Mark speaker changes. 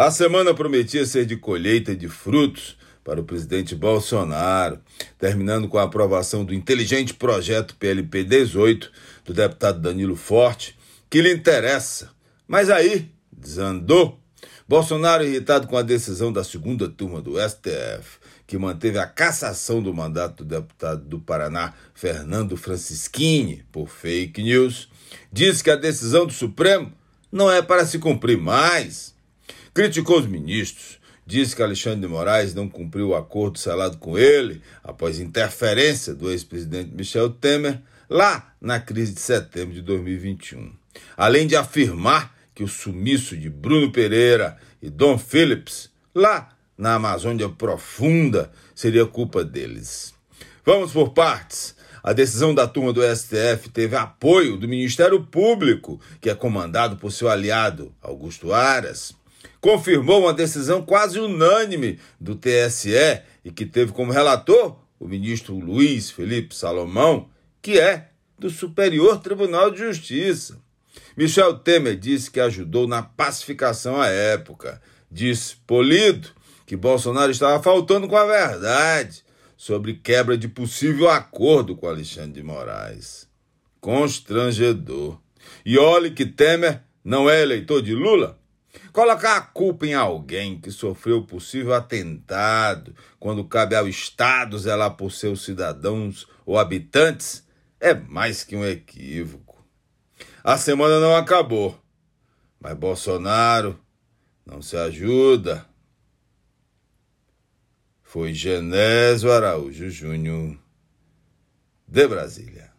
Speaker 1: A semana prometia ser de colheita de frutos para o presidente Bolsonaro, terminando com a aprovação do inteligente projeto PLP 18 do deputado Danilo Forte, que lhe interessa. Mas aí desandou. Bolsonaro, irritado com a decisão da segunda turma do STF, que manteve a cassação do mandato do deputado do Paraná, Fernando Francischini, por fake news, disse que a decisão do Supremo não é para se cumprir mais. Criticou os ministros, disse que Alexandre de Moraes não cumpriu o acordo selado com ele após interferência do ex-presidente Michel Temer lá na crise de setembro de 2021. Além de afirmar que o sumiço de Bruno Pereira e Dom Phillips, lá na Amazônia Profunda, seria culpa deles. Vamos por partes. A decisão da turma do STF teve apoio do Ministério Público, que é comandado por seu aliado Augusto Aras. Confirmou uma decisão quase unânime do TSE e que teve como relator o ministro Luiz Felipe Salomão, que é do Superior Tribunal de Justiça. Michel Temer disse que ajudou na pacificação à época. Disse Polido que Bolsonaro estava faltando com a verdade sobre quebra de possível acordo com Alexandre de Moraes. Constrangedor. E olhe que Temer não é eleitor de Lula. Colocar a culpa em alguém que sofreu possível atentado, quando cabe ao Estado zelar por seus cidadãos ou habitantes, é mais que um equívoco. A semana não acabou, mas Bolsonaro não se ajuda. Foi Genésio Araújo Júnior, de Brasília.